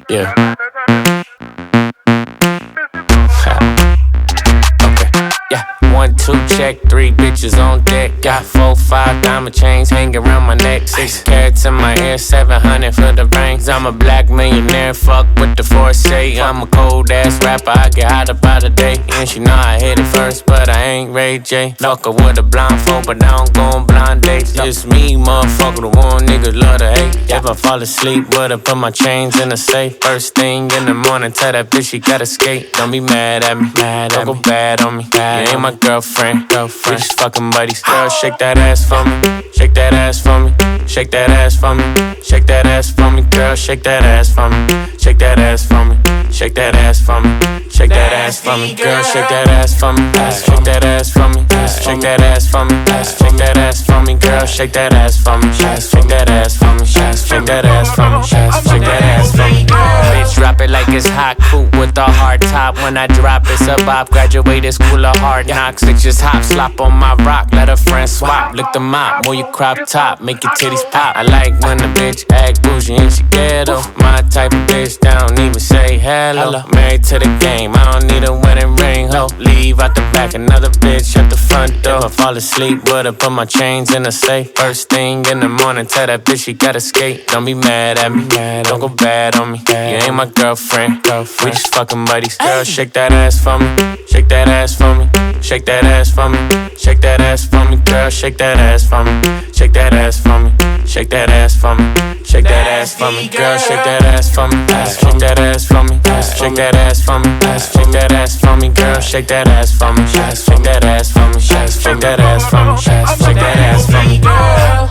Yeah. Okay. Yeah. 1, 2, check, 3 bitches on deck. Got 4, 5 diamond chains hanging around my neck. 6 carats in my ear, 700 for the rings. I'm a black millionaire, fuck with the foresight. I'm a cold ass rapper, I get hot about a day. And she know I hit it first, but I ain't Ray J. Fuck her with a blindfold, but I don't go on blind dates. Just me, motherfucker, the one niggas love to hate. If I fall asleep, would I put my chains in the safe? First thing in the morning, tell that bitch she gotta skate. Don't be mad at me, don't go bad on me. You ain't my girlfriend, we just fucking buddies. Girl, shake that ass for me, shake that ass for me, shake that ass for me, shake that ass for me. Girl, shake that ass for me, shake that ass for me, shake that ass for me, shake that ass for me. Girl, shake that ass for me, shake that ass for me, shake that ass for me, shake that ass for me. Girl, shake that ass for me, shake that ass for me, shake that ass for me, shake that ass for me. Bitch, drop it like it's hot, coupe with a hard top. When I drop, it's a bop. Graduated school of hard knocks. It just hop, slop on my rock. Let a friend swap, lick the mop, move your crop top, make your titties pop. I like when the bitch act bougie and she ghetto. My type of bitch, that don't even say hello. Married to the game, I don't need a wedding ring, ho. Leave out the back, another bitch at the front door. If I fall asleep, would've put my chains in the safe. First thing in the morning, tell that bitch she gotta skate. Don't be mad at me, don't go bad on me. You ain't my girlfriend, we just fucking buddies. Girl, shake that ass for me, shake that ass for me, shake that ass for me, shake that ass for me. Girl, shake that ass for me, shake that ass for me, shake that ass for me, shake that ass for me. Girl, shake that ass for me, shake that ass for me, shake that ass for me, shake that ass for me. Girl, shake that ass for me, shake that ass for me, shake that ass for me, shake that ass for me, girl.